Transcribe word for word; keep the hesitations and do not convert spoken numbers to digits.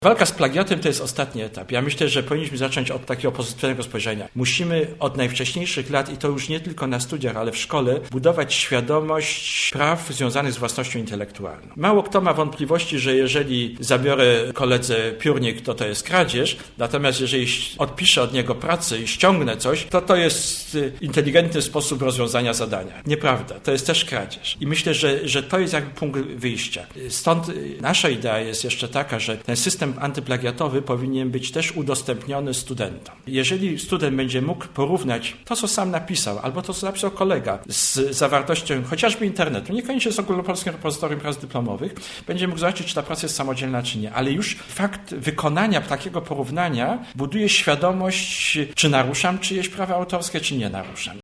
Walka z plagiatem to jest ostatni etap. Ja myślę, że powinniśmy zacząć od takiego pozytywnego spojrzenia. Musimy od najwcześniejszych lat, i to już nie tylko na studiach, ale w szkole, budować świadomość praw związanych z własnością intelektualną. Mało kto ma wątpliwości, że jeżeli zabiorę koledze piórnik, to to jest kradzież, natomiast jeżeli odpiszę od niego pracę i ściągnę coś, to to jest inteligentny sposób rozwiązania zadania. Nieprawda, to jest też kradzież. I myślę, że, że to jest jakby punkt wyjścia. Stąd nasza idea jest jeszcze taka, że ten system antyplagiatowy powinien być też udostępniony studentom. Jeżeli student będzie mógł porównać to, co sam napisał, albo to, co napisał kolega z zawartością chociażby internetu, niekoniecznie z ogólnopolskim repozytorium prac dyplomowych, będzie mógł zobaczyć, czy ta praca jest samodzielna, czy nie. Ale już fakt wykonania takiego porównania buduje świadomość, czy naruszam czyjeś prawa autorskie, czy nie naruszam.